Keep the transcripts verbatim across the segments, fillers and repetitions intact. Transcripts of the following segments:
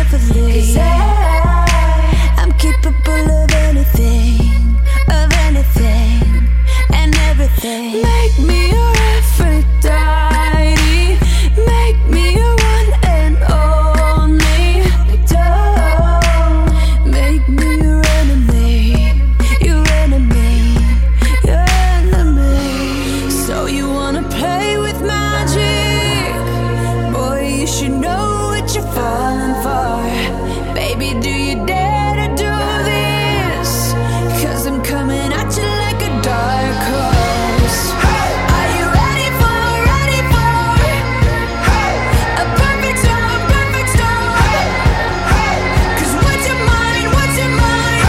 perfectly. 'Cause I, I'm capable of anything, of anything and everything. Make me your Aphrodite, make me your one and only. Don't make me your enemy, your enemy, your enemy. So you wanna play with magic? Boy, you should know what you're falling for. Baby, do you dare to do this? 'Cause I'm coming at you like a dark horse. Are you ready for, ready for a perfect storm, perfect storm? 'Cause what's your mind, what's your mind?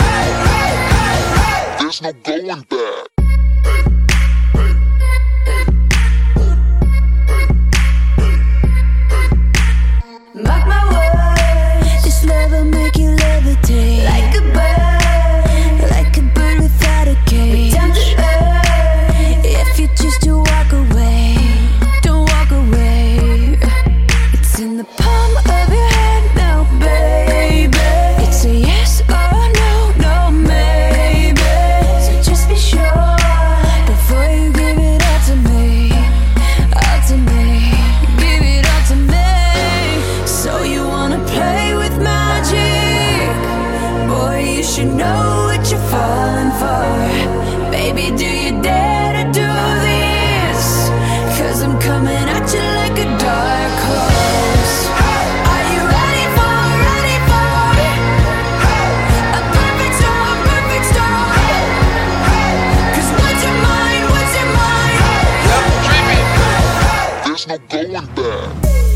There's no going back. Mark my words, this love will make you levitate like a bird, like a bird without a cage. Down to earth, if you choose to walk away, don't walk away. It's in the palm of your hand now, baby. It's a yes or a no, no maybe. So just be sure before you give it all to me, all to me, give it all to me. So you wanna play with magic? Boy, you should know what you're falling for. Baby, do you dare to do this? 'Cause I'm coming at you like a dark horse. Are you ready for, ready for a perfect storm, perfect storm? 'Cause what's your mind, what's your mind? There's no going back.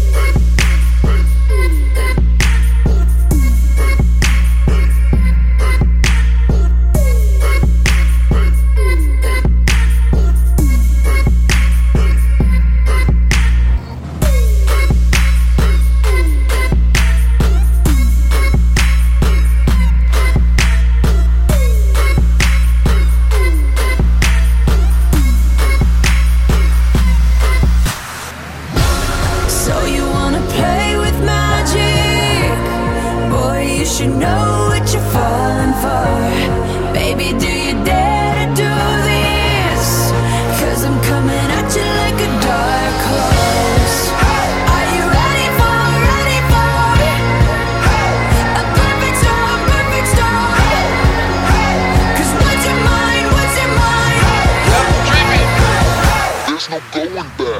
So you wanna play with magic? Boy, you should know what you're falling for. Baby, do you dare to do this? 'Cause I'm coming at you like a dark horse. Are you ready for, ready for a perfect storm, perfect storm? 'Cause what's your mind, what's your mind? There's no going back.